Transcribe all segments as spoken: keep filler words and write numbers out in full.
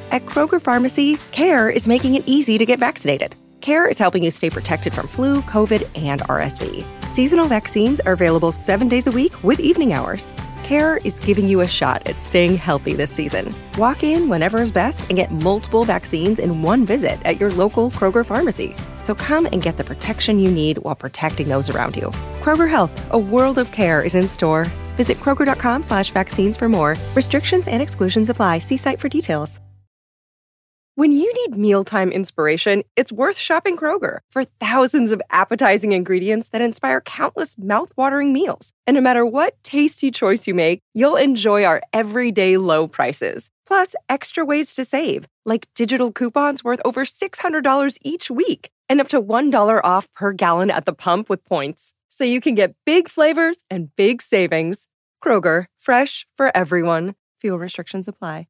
At Kroger Pharmacy, CARE is making it easy to get vaccinated. CARE is helping you stay protected from flu, COVID, and R S V. Seasonal vaccines are available seven days a week with evening hours. CARE is giving you a shot at staying healthy this season. Walk in whenever is best and get multiple vaccines in one visit at your local Kroger Pharmacy. So come and get the protection you need while protecting those around you. Kroger Health, a world of care is in store. Visit Kroger.com slash vaccines for more. Restrictions and exclusions apply. See site for details. When you need mealtime inspiration, it's worth shopping Kroger for thousands of appetizing ingredients that inspire countless mouth-watering meals. And no matter what tasty choice you make, you'll enjoy our everyday low prices. Plus, extra ways to save, like digital coupons worth over six hundred dollars each week and up to one dollar off per gallon at the pump with points. So you can get big flavors and big savings. Kroger, fresh for everyone. Fuel restrictions apply.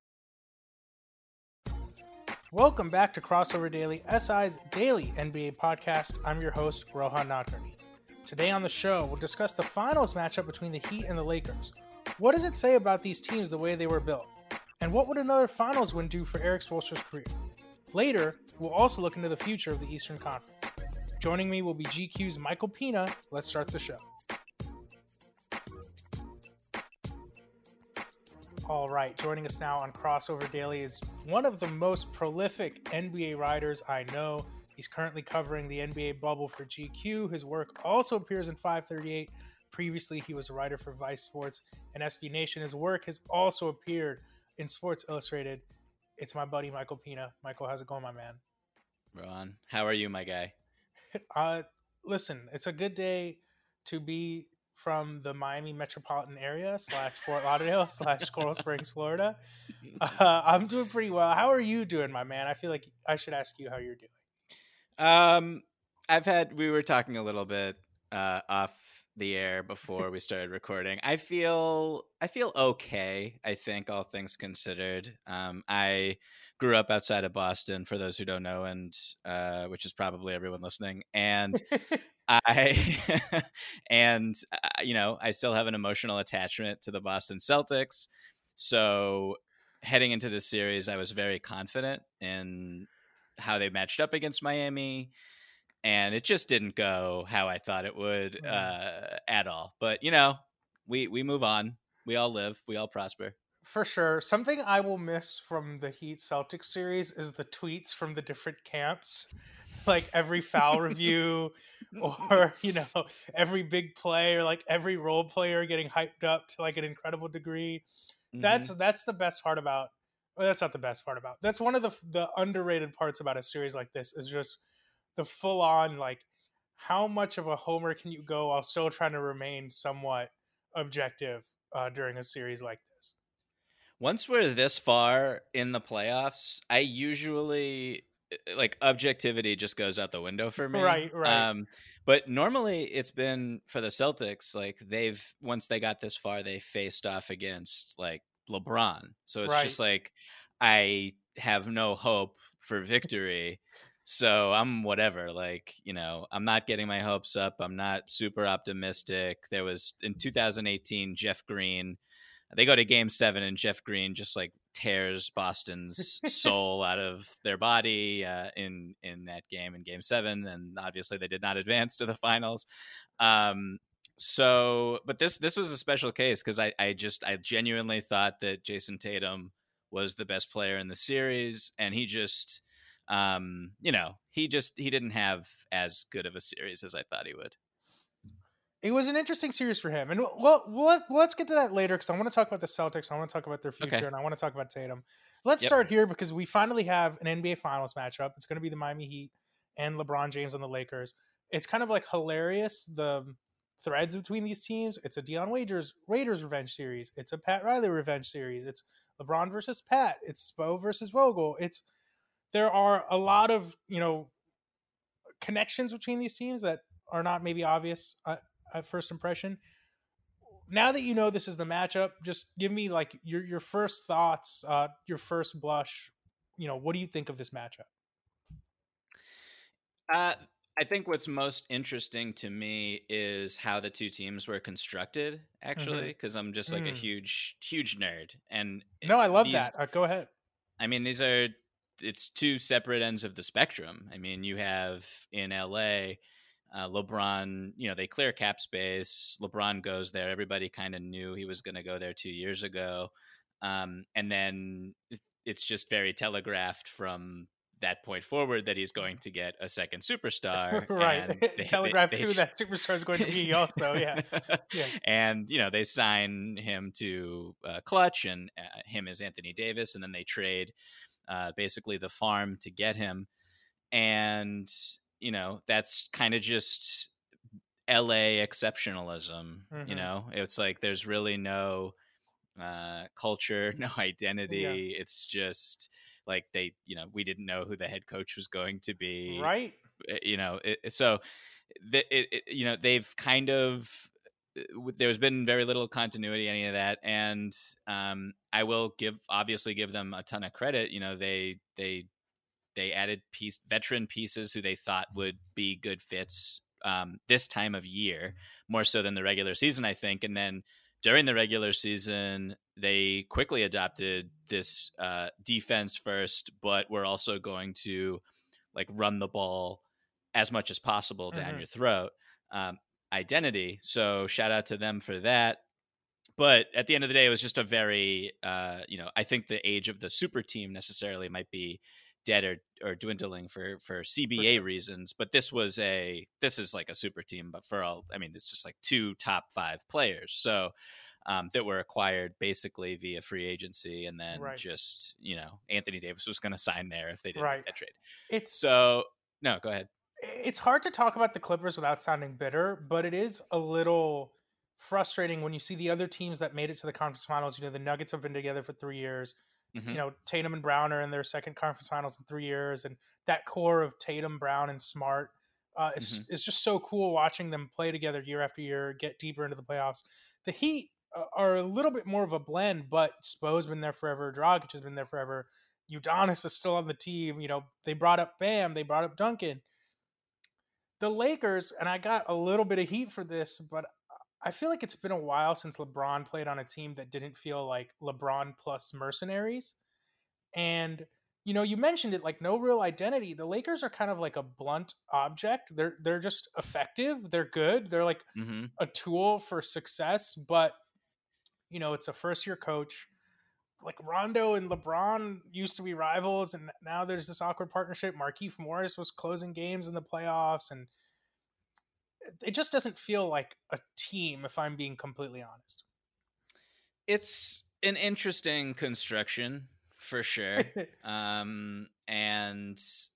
Welcome back to Crossover Daily, S I's daily N B A podcast. I'm your host, Rohan Nadkarni. Today on the show, we'll discuss the finals matchup between the Heat and the Lakers. What does it say about these teams the way they were built? And what would another finals win do for Erik Spoelstra's career? Later, we'll also look into the future of the Eastern Conference. Joining me will be G Q's Michael Pina. Let's start the show. All right, joining us now on Crossover Daily is one of the most prolific N B A writers I know. He's currently covering the N B A bubble for G Q. His work also appears in five thirty-eight. Previously, he was a writer for Vice Sports and S B Nation. His work has also appeared in Sports Illustrated. It's my buddy, Michael Pina. Michael, how's it going, my man? Ron, how are you, my guy? uh, listen, it's a good day to be from the Miami metropolitan area slash Fort Lauderdale slash Coral Springs, Florida. Uh, I'm doing pretty well. How are you doing, my man? I feel like I should ask you how you're doing. Um, I've had, we were talking a little bit uh, off the air before we started recording. I feel, I feel okay. I think all things considered. Um, I grew up outside of Boston, for those who don't know, and uh, which is probably everyone listening. And I, and, uh, you know, I still have an emotional attachment to the Boston Celtics. So heading into this series, I was very confident in how they matched up against Miami. And it just didn't go how I thought it would uh, at all. But, you know, we, we move on. We all live. We all prosper. For sure. Something I will miss from the Heat Celtics series is the tweets from the different camps. Like every foul review or, you know, every big play or like every role player getting hyped up to like an incredible degree. Mm-hmm. That's that's the best part about well, that's not the best part about. That's one of the the underrated parts about a series like this is just the full on like how much of a homer can you go while still trying to remain somewhat objective uh, during a series like this. Once we're this far in the playoffs, I usually like objectivity just goes out the window for me. Right, right. Um, but normally it's been for the Celtics, like they've, once they got this far, they faced off against like LeBron. So it's right. just like, I have no hope for victory. So I'm whatever, like, you know, I'm not getting my hopes up. I'm not super optimistic. There was in two thousand eighteen, Jeff Green, they go to game seven and Jeff Green just like tears Boston's soul out of their body uh, in, in that game in game seven. And obviously they did not advance to the finals. Um, so, but this, this was a special case because I, I just, I genuinely thought that Jason Tatum was the best player in the series. And he just, um, you know, he just, he didn't have as good of a series as I thought he would. It was an interesting series for him. And well, well let's get to that later because I want to talk about the Celtics. I want to talk about their future, okay. And I want to talk about Tatum. Let's yep. start here because we finally have an N B A Finals matchup. It's going to be the Miami Heat and LeBron James on the Lakers. It's kind of like hilarious, the threads between these teams. It's a Deion Waiters Raiders revenge series. It's a Pat Riley revenge series. It's LeBron versus Pat. It's Spo versus Vogel. It's there are a lot of, you know, connections between these teams that are not maybe obvious uh, at first impression. Now that you know this is the matchup, just give me like your your first thoughts, uh, your first blush. You know, what do you think of this matchup? Uh, I think what's most interesting to me is how the two teams were constructed, actually, because mm-hmm. I'm just like mm. a huge, huge nerd. And no, I love these, that. Uh, go ahead. I mean, these are it's two separate ends of the spectrum. I mean, you have in L A, uh, LeBron, you know, they clear cap space. LeBron goes there. Everybody kind of knew he was going to go there two years ago. Um, and then it's just very telegraphed from that point forward that he's going to get a second superstar. Right. And they, telegraphed they, they, who that superstar is going to be also. Yeah. yeah. And, you know, they sign him to uh, Clutch and uh, him as Anthony Davis. And then they trade uh, basically the farm to get him. And, you know, that's kind of just L A exceptionalism. Mm-hmm. You know, it's like there's really no uh, culture, no identity. Yeah. It's just like they, you know, we didn't know who the head coach was going to be. Right. You know, it, so, the, it, it, you know, they've kind of, there's been very little continuity, any of that. And um, I will give, obviously give them a ton of credit. You know, they, they, They added piece veteran pieces who they thought would be good fits um, this time of year, more so than the regular season, I think. And then during the regular season, they quickly adopted this uh, defense first, but we're also going to like run the ball as much as possible down mm-hmm. your throat um, identity. So shout out to them for that. But at the end of the day, it was just a very, uh, you know, I think the age of the super team necessarily might be dead or, or dwindling for, for C B A for sure. reasons. But this was a, this is like a super team, but for all, I mean, it's just like two top five players. So um, that were acquired basically via free agency. And then right. just, you know, Anthony Davis was going to sign there if they didn't right. make that trade. It's so, no, go ahead. It's hard to talk about the Clippers without sounding bitter, but it is a little frustrating when you see the other teams that made it to the conference finals. You know, the Nuggets have been together for three years. Mm-hmm. You know, Tatum and Brown are in their second conference finals in three years. And that core of Tatum, Brown, and Smart uh, is, mm-hmm. is just so cool watching them play together year after year, get deeper into the playoffs. The Heat uh, are a little bit more of a blend, but Spo's been there forever. Dragic has been there forever. Udonis is still on the team. You know, they brought up Bam. They brought up Duncan. The Lakers, and I got a little bit of heat for this, but I feel like it's been a while since LeBron played on a team that didn't feel like LeBron plus mercenaries. And, you know, you mentioned it, like no real identity. The Lakers are kind of like a blunt object. They're they're just effective. They're good. They're like mm-hmm. a tool for success. But, you know, it's a first-year coach. Like Rondo and LeBron used to be rivals, and now there's this awkward partnership. Markieff Morris was closing games in the playoffs, and it just doesn't feel like a team, if I'm being completely honest. It's an interesting construction for sure. um, and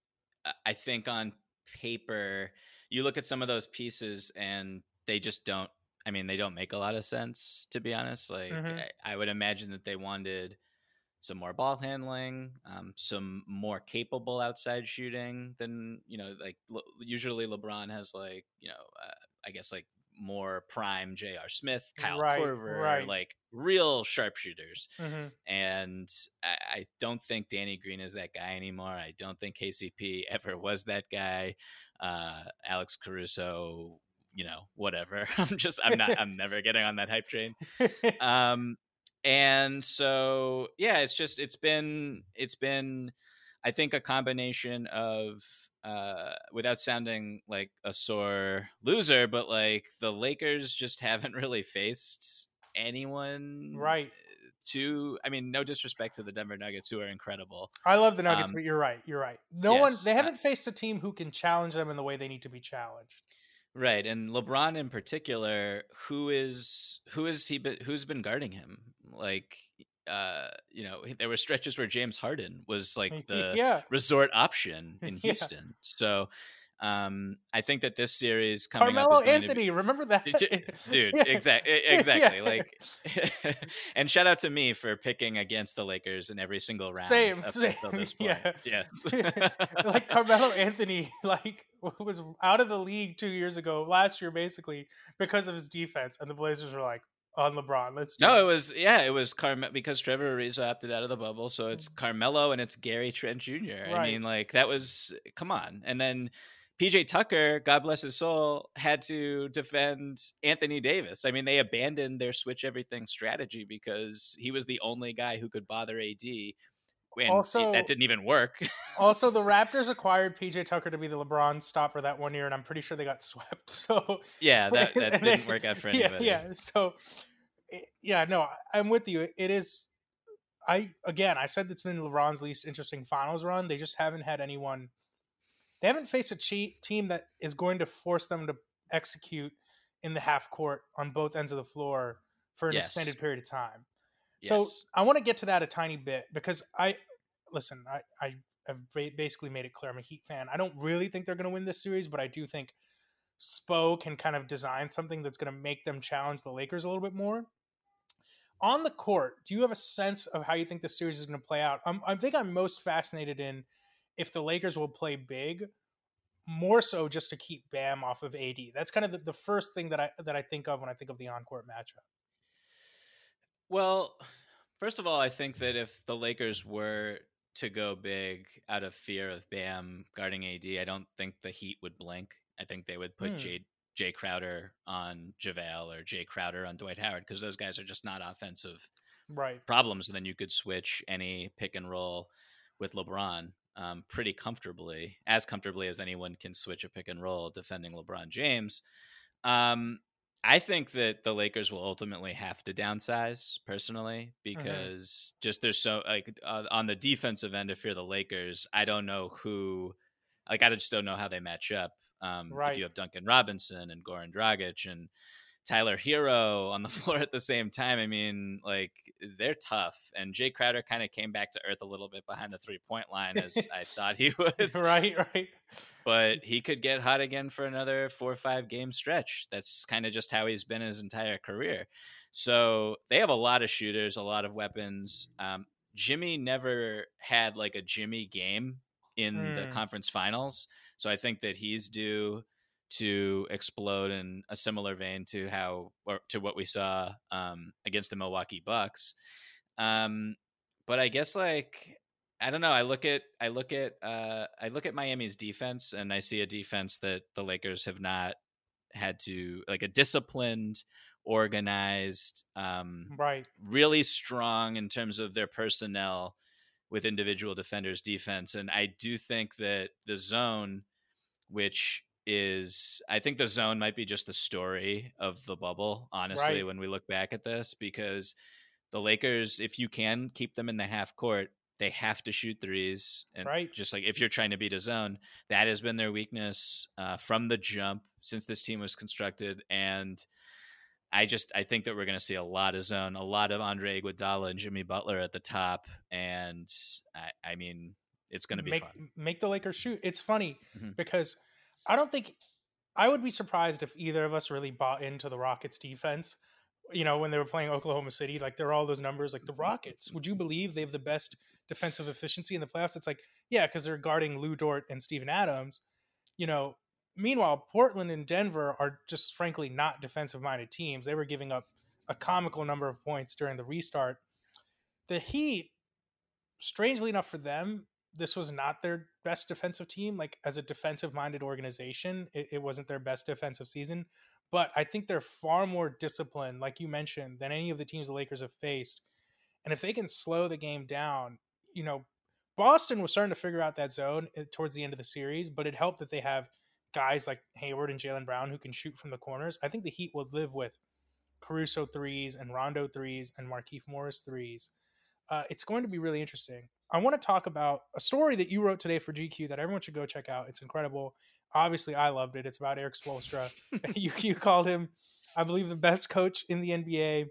I think on paper, you look at some of those pieces and they just don't, I mean, they don't make a lot of sense, to be honest. Like mm-hmm. I, I would imagine that they wanted some more ball handling, um, some more capable outside shooting than, you know, like l- usually LeBron has like, you know, uh, I guess like more prime J R Smith, Kyle right, Korver, right. like real sharpshooters. Mm-hmm. And I, I don't think Danny Green is that guy anymore. I don't think K C P ever was that guy. Uh, Alex Caruso, you know, whatever. I'm just, I'm not, I'm never getting on that hype train. Um, And so, yeah, it's just, it's been, it's been, I think a combination of, uh, without sounding like a sore loser, but like the Lakers just haven't really faced anyone. Right. To, I mean, no disrespect to the Denver Nuggets, who are incredible. I love the Nuggets, um, but you're right. You're right. No yes, one, they haven't uh, faced a team who can challenge them in the way they need to be challenged. Right. And LeBron in particular, who is, who is he, been, who's been guarding him? Like, uh, you know, there were stretches where James Harden was like the yeah. resort option in Houston. Yeah. So um, I think that this series coming Carmelo up is going Anthony, to be, remember that? Dude, yeah. exactly. Exactly. Yeah. Like, and shout out to me for picking against the Lakers in every single round. Same, up same. until this point. Yeah. Yes. Like Carmelo Anthony, like was out of the league two years ago, last year, basically because of his defense. And the Blazers were like, on LeBron, let's do no, it. it was, yeah, it was Carmelo because Trevor Ariza opted out of the bubble. So it's Carmelo and it's Gary Trent Junior Right. I mean, like that was, come on. And then P J Tucker, God bless his soul, had to defend Anthony Davis. I mean, they abandoned their switch everything strategy because he was the only guy who could bother A D And also, it, that didn't even work. Also, the Raptors acquired P J Tucker to be the LeBron stopper that one year, and I'm pretty sure they got swept. So yeah, that, that didn't they, work out for anybody. Yeah, yeah. So yeah, no, I'm with you. It is. I again, I said it's been LeBron's least interesting finals run. They just haven't had anyone. They haven't faced a cheat team that is going to force them to execute in the half court on both ends of the floor for an yes. extended period of time. Yes. So I want to get to that a tiny bit because I listen. I I have basically made it clear I'm a Heat fan. I don't really think they're going to win this series, but I do think Spo can kind of design something that's going to make them challenge the Lakers a little bit more. On the court, do you have a sense of how you think the series is going to play out? I'm, I think I'm most fascinated in if the Lakers will play big, more so just to keep Bam off of A D. That's kind of the, the first thing that I that I think of when I think of the on-court matchup. Well, first of all, I think that if the Lakers were to go big out of fear of Bam guarding A D, I don't think the Heat would blink. I think they would put hmm. Jay, Jay Crowder on JaVale or Jay Crowder on Dwight Howard because those guys are just not offensive right. problems. And then you could switch any pick and roll with LeBron um, pretty comfortably, as comfortably as anyone can switch a pick and roll defending LeBron James. Um, I think that the Lakers will ultimately have to downsize personally because mm-hmm. just there's so like uh, on the defensive end, if you're the Lakers, I don't know who, like, I just don't know how they match up. Um, right. If you have Duncan Robinson and Goran Dragic and Tyler Hero on the floor at the same time, I mean, like, they're tough. And Jay Crowder kind of came back to earth a little bit behind the three-point line as I thought he would. Right, right. But he could get hot again for another four or five game stretch. That's kind of just how he's been his entire career. So they have a lot of shooters, a lot of weapons. Um, Jimmy never had like a Jimmy game in mm. the conference finals. So I think that he's due to explode in a similar vein to how, or to what we saw um, against the Milwaukee Bucks. Um, but I guess like, I don't know. I look at, I look at, uh, I look at Miami's defense and I see a defense that the Lakers have not had to, like, a disciplined, organized, um, right. really strong in terms of their personnel with individual defenders defense. And I do think that the zone, which is, I think the zone might be just the story of the bubble, honestly, right. when we look back at this, because the Lakers, if you can keep them in the half court, they have to shoot threes. And right. just like if you're trying to beat a zone, that has been their weakness uh, from the jump since this team was constructed. And I just, I think that we're going to see a lot of zone, a lot of Andre Iguodala and Jimmy Butler at the top. And I, I mean, it's going to be make, fun. Make the Lakers shoot. It's funny mm-hmm. because I don't think, I would be surprised if either of us really bought into the Rockets defense. You know, when they were playing Oklahoma City, like there are all those numbers, like the Rockets, would you believe they have the best defensive efficiency in the playoffs? It's like, yeah, because they're guarding Lou Dort and Steven Adams. You know, meanwhile, Portland and Denver are just frankly not defensive-minded teams. They were giving up a comical number of points during the restart. The Heat, strangely enough for them, this was not their best defensive team. Like, as a defensive-minded organization, it, it wasn't their best defensive season. But I think they're far more disciplined, like you mentioned, than any of the teams the Lakers have faced. And if they can slow the game down, you know, Boston was starting to figure out that zone towards the end of the series, but it helped that they have guys like Hayward and Jaylen Brown who can shoot from the corners. I think the Heat will live with Caruso threes and Rondo threes and Markieff Morris threes. Uh, it's going to be really interesting. I want to talk about a story that you wrote today for G Q that everyone should go check out. It's incredible. Obviously, I loved it. It's about Erik Spoelstra. you, you called him, I believe, the best coach in the N B A.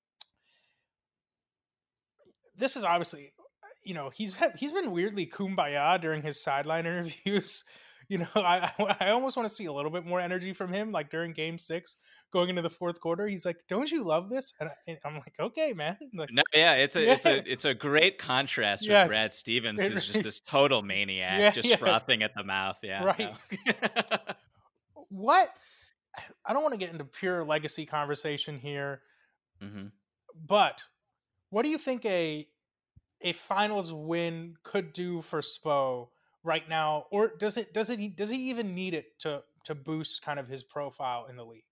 This is obviously, you know, he's he's been weirdly kumbaya during his sideline interviews. You know, I I almost want to see a little bit more energy from him, like during Game Six, going into the fourth quarter. He's like, "Don't you love this?" And, I, and I'm like, "Okay, man." Like, no, yeah, it's a yeah. it's a it's a great contrast yes. with Brad Stevens, who's just this total maniac, yeah, just yeah. frothing at the mouth. Yeah, right. No. What? I don't want to get into pure legacy conversation here, mm-hmm. but what do you think a a finals win could do for Spo right now, or does it does it does he even need it to to boost kind of his profile in the league?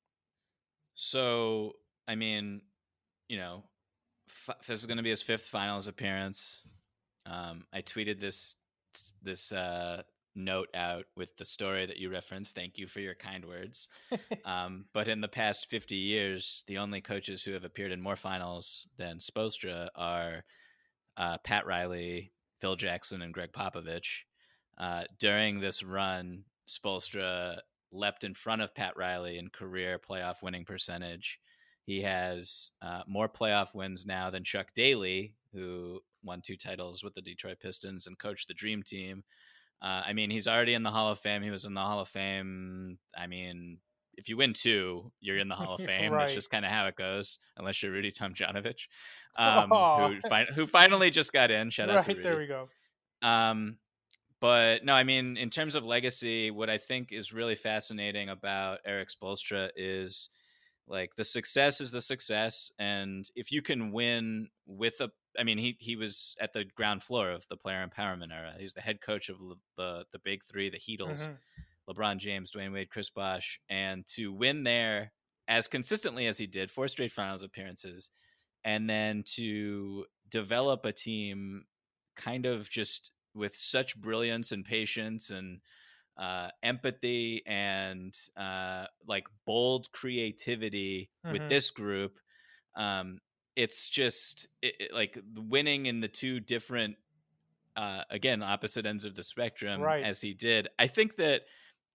So, I mean, you know, f- this is going to be his fifth finals appearance. Um, I tweeted this this uh, note out with the story that you referenced. Thank you for your kind words. um, but in the past fifty years, the only coaches who have appeared in more finals than Spoelstra are uh, Pat Riley, Phil Jackson, and Greg Popovich. Uh, during this run, Spoelstra leapt in front of Pat Riley in career playoff winning percentage. He has uh, more playoff wins now than Chuck Daly, who won two titles with the Detroit Pistons and coached the Dream Team. Uh, I mean, he's already in the Hall of Fame. He was in the Hall of Fame. I mean, if you win two, you're in the Hall of Fame. Right. That's just kind of how it goes, unless you're Rudy Tomjanovich, um, who, fi- who finally just got in. Shout out right, to Rudy. There we go. Um, but no, I mean, in terms of legacy, what I think is really fascinating about Erik Spoelstra is like the success is the success. And if you can win with a, I mean, he, he was at the ground floor of the player empowerment era. He was the head coach of the, the big three, the Heatles, mm-hmm. LeBron James, Dwayne Wade, Chris Bosh. And to win there as consistently as he did, four straight finals appearances, and then to develop a team kind of just with such brilliance and patience and uh, empathy and uh, like bold creativity mm-hmm. with this group. Um, it's just it, it, like winning in the two different, uh, again, opposite ends of the spectrum right. as he did. I think that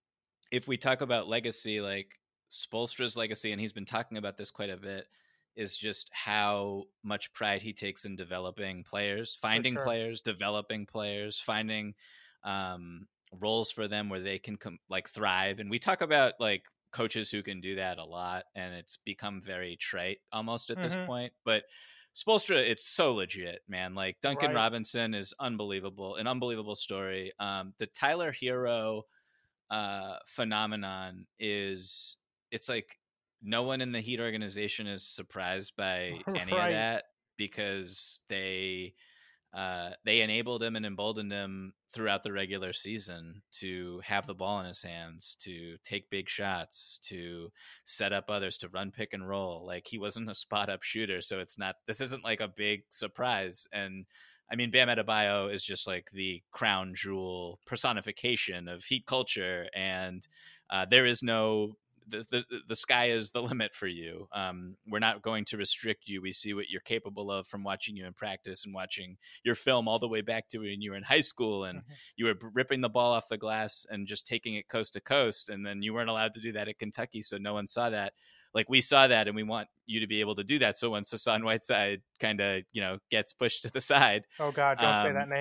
if we talk about legacy, like Spoelstra's legacy, and he's been talking about this quite a bit, is just how much pride he takes in developing players, finding sure. players, developing players, finding um, roles for them where they can com- like thrive. And we talk about like coaches who can do that a lot, and it's become very trite almost at mm-hmm. this point. But Spoelstra, it's so legit, man. Like Duncan right. Robinson is unbelievable, an unbelievable story. Um, the Tyler Hero uh, phenomenon is, it's like, no one in the Heat organization is surprised by any right. of that because they uh, they enabled him and emboldened him throughout the regular season to have the ball in his hands, to take big shots, to set up others, to run pick and roll. Like he wasn't a spot up shooter, so it's not. This isn't like a big surprise. And I mean, Bam Adebayo is just like the crown jewel personification of Heat culture, and uh, there is no. The, the the sky is the limit for you. Um, we're not going to restrict you. We see what you're capable of from watching you in practice and watching your film all the way back to when you were in high school and mm-hmm. you were ripping the ball off the glass and just taking it coast to coast. And then you weren't allowed to do that at Kentucky, so no one saw that. Like we saw that, and we want you to be able to do that. So when Hassan Whiteside kind of, you know, gets pushed to the side. Oh God, don't um, say that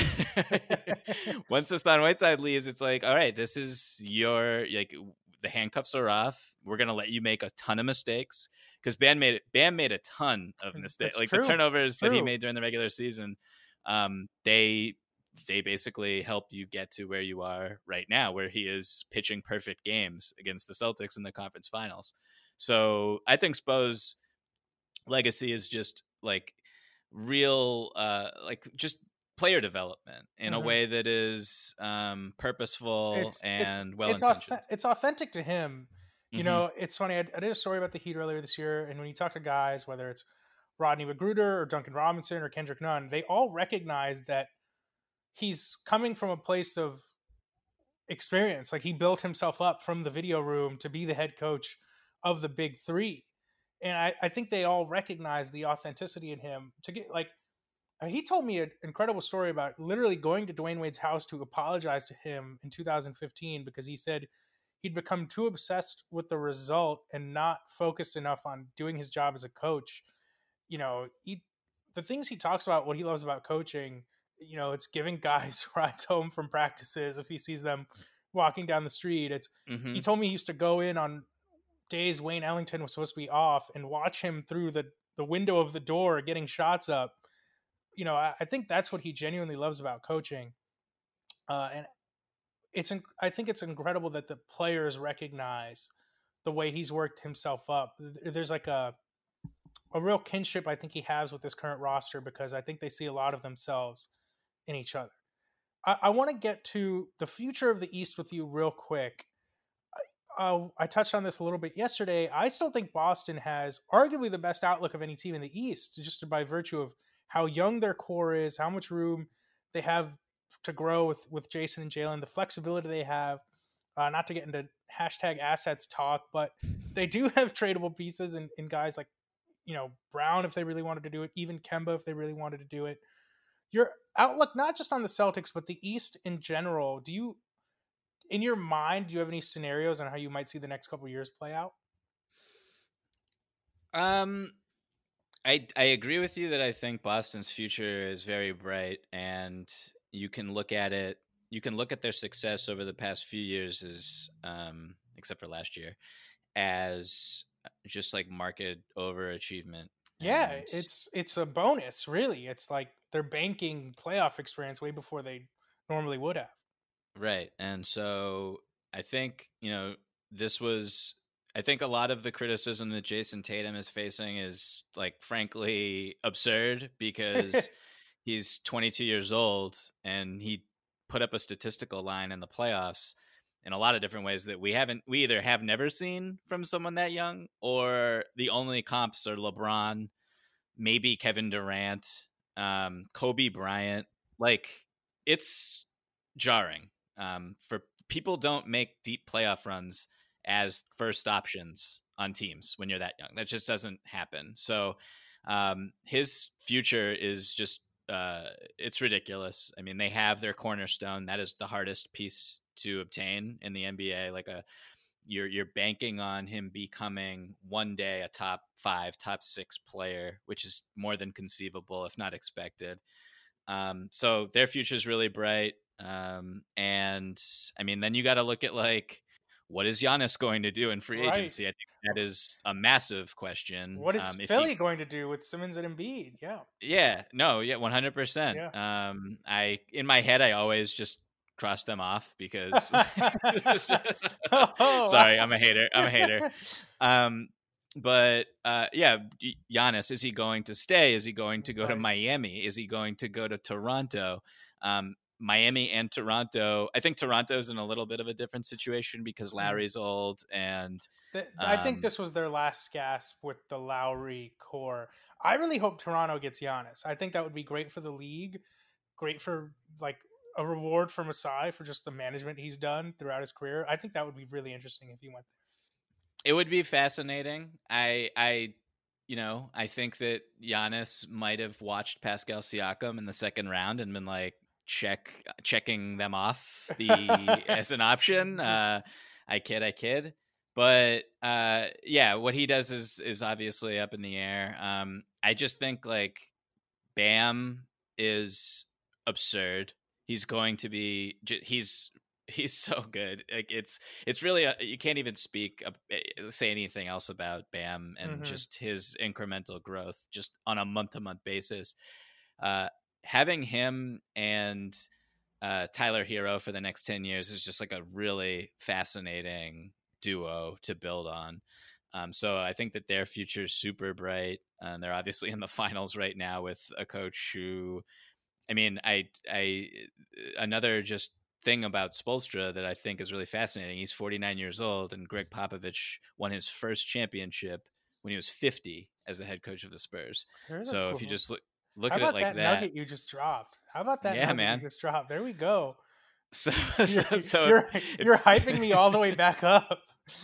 name. Once Hassan Whiteside leaves, it's like, all right, this is your, like, the handcuffs are off. We're going to let you make a ton of mistakes because Bam made it. Bam made a ton of mistakes. Like true. The turnovers that he made during the regular season, um, they they basically helped you get to where you are right now, where he is pitching perfect games against the Celtics in the conference finals. So I think Spo's legacy is just like real, uh, like just player development in mm-hmm. a way that is um, purposeful it's, and it, well-intentioned. It's, it's authentic to him. You mm-hmm. know, it's funny. I, I did a story about the Heat earlier this year, and when you talk to guys, whether it's Rodney Magruder or Duncan Robinson or Kendrick Nunn, they all recognize that he's coming from a place of experience. Like he built himself up from the video room to be the head coach of the big three. And I, I think they all recognize the authenticity in him to get like, he told me an incredible story about literally going to Dwayne Wade's house to apologize to him in two thousand fifteen because he said he'd become too obsessed with the result and not focused enough on doing his job as a coach. You know, he, the things he talks about, what he loves about coaching, you know, it's giving guys rides home from practices if he sees them walking down the street. It's mm-hmm. He told me he used to go in on days Wayne Ellington was supposed to be off and watch him through the, the window of the door getting shots up. You know, I, I think that's what he genuinely loves about coaching. Uh, and it's, I think it's incredible that the players recognize the way he's worked himself up. There's like a, a real kinship I think he has with this current roster because I think they see a lot of themselves in each other. I, I want to get to the future of the East with you real quick. I, uh, I touched on this a little bit yesterday. I still think Boston has arguably the best outlook of any team in the East, just by virtue of how young their core is, how much room they have to grow with, with Jason and Jalen, the flexibility they have, uh, not to get into hashtag assets talk, but they do have tradable pieces in, in guys like, you know, Brown, if they really wanted to do it, even Kemba, if they really wanted to do it. Your outlook, not just on the Celtics, but the East in general, do you, in your mind, do you have any scenarios on how you might see the next couple of years play out? Um, I, I agree with you that I think Boston's future is very bright, and you can look at it, you can look at their success over the past few years as, um, except for last year, as just like market overachievement. Yeah, and... it's it's a bonus, really. It's like they're banking playoff experience way before they normally would have. Right. And so I think, you know, this was, I think a lot of the criticism that Jason Tatum is facing is like, frankly, absurd because he's twenty-two years old and he put up a statistical line in the playoffs in a lot of different ways that we haven't, we either have never seen from someone that young, or the only comps are LeBron, maybe Kevin Durant, um, Kobe Bryant. Like, it's jarring. Um, for people don't make deep playoff runs as first options on teams when you're that young. That just doesn't happen. So um, his future is just, uh, it's ridiculous. I mean, they have their cornerstone. That is the hardest piece to obtain in the N B A. Like a, you're, you're banking on him becoming one day a top five, top six player, which is more than conceivable, if not expected. Um, so their future is really bright. Um, and I mean, then you got to look at like, what is Giannis going to do in free Right. agency? I think that is a massive question. What is um, Philly he, going to do with Simmons and Embiid? Yeah. Yeah, no, yeah, one hundred percent. Yeah. Um, I, in my head, I always just cross them off because oh, sorry, wow. I'm a hater. I'm a hater. Um, but uh, yeah, Giannis, is he going to stay? Is he going to go right. to Miami? Is he going to go to Toronto? Um, Miami and Toronto. I think Toronto's in a little bit of a different situation because Lowry's old, and the, um, I think this was their last gasp with the Lowry core. I really hope Toronto gets Giannis. I think that would be great for the league, great for like a reward for Masai for just the management he's done throughout his career. I think that would be really interesting if he went there. It would be fascinating. I, I, you know, I think that Giannis might have watched Pascal Siakam in the second round and been like, check checking them off the as an option. Uh, I kid, I kid. But uh, yeah, what he does is is obviously up in the air. Um, I just think like Bam is absurd. He's going to be. He's he's so good. Like it's it's really a, you can't even speak say anything else about Bam and mm-hmm. just his incremental growth just on a month to month basis. Uh, having him and uh, Tyler Hero for the next ten years is just like a really fascinating duo to build on. Um, so I think that their future is super bright. And they're obviously in the finals right now with a coach who, I mean, I, I, another just thing about Spoelstra that I think is really fascinating. He's forty-nine years old, and Greg Popovich won his first championship when he was fifty as the head coach of the Spurs. Very so cool. If you just look, Look How at about it like that, that. Nugget you just dropped? How about that yeah, nugget man. you just dropped? There we go. So, so, you're, so you're, if, you're hyping me all the way back up.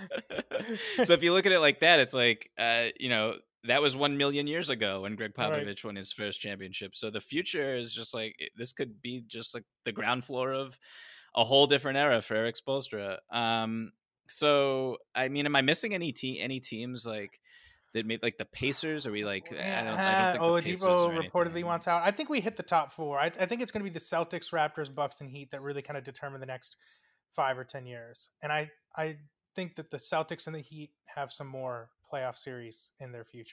So if you look at it like that, it's like, uh, you know, that was one million years ago when Greg Popovich right. won his first championship. So the future is just like, this could be just like the ground floor of a whole different era for Erik Spoelstra. Um, so, I mean, am I missing any te- any teams like, that made like the Pacers? Are we like, I don't, I don't think the Pacers Oladipo reportedly wants out. I think we hit the top four. I, I think it's going to be the Celtics, Raptors, Bucks, and Heat that really kind of determine the next five or ten years. And I, I think that the Celtics and the Heat have some more playoff series in their future.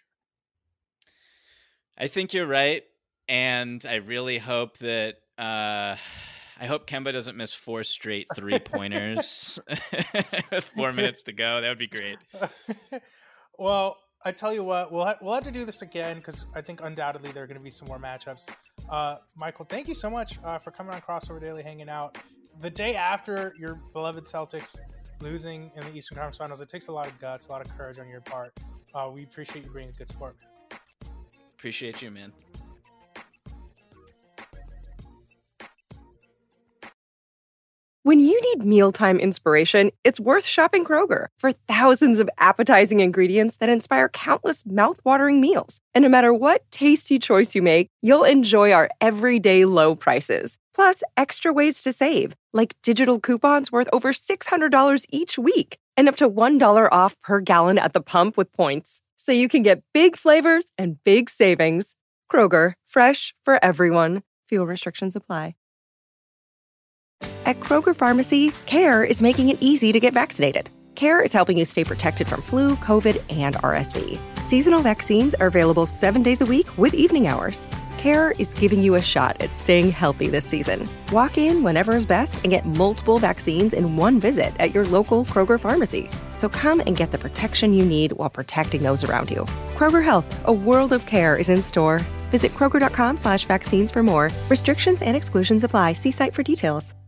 I think you're right. And I really hope that, uh, I hope Kemba doesn't miss four straight three pointers with four minutes to go. That would be great. Well, I tell you what, we'll ha- we'll have to do this again because I think undoubtedly there are going to be some more matchups. Uh, Michael, thank you so much uh, for coming on Crossover Daily, hanging out. The day after your beloved Celtics losing in the Eastern Conference Finals, it takes a lot of guts, a lot of courage on your part. Uh, we appreciate you being a good sport. Appreciate you, man. When you need mealtime inspiration, it's worth shopping Kroger for thousands of appetizing ingredients that inspire countless mouthwatering meals. And no matter what tasty choice you make, you'll enjoy our everyday low prices. Plus, extra ways to save, like digital coupons worth over six hundred dollars each week and up to one dollar off per gallon at the pump with points. So you can get big flavors and big savings. Kroger, fresh for everyone. Fuel restrictions apply. At Kroger Pharmacy, CARE is making it easy to get vaccinated. CARE is helping you stay protected from flu, COVID, and R S V. Seasonal vaccines are available seven days a week with evening hours. CARE is giving you a shot at staying healthy this season. Walk in whenever is best and get multiple vaccines in one visit at your local Kroger Pharmacy. So come and get the protection you need while protecting those around you. Kroger Health, a world of care is in store. Visit Kroger.com slash vaccines for more. Restrictions and exclusions apply. See site for details.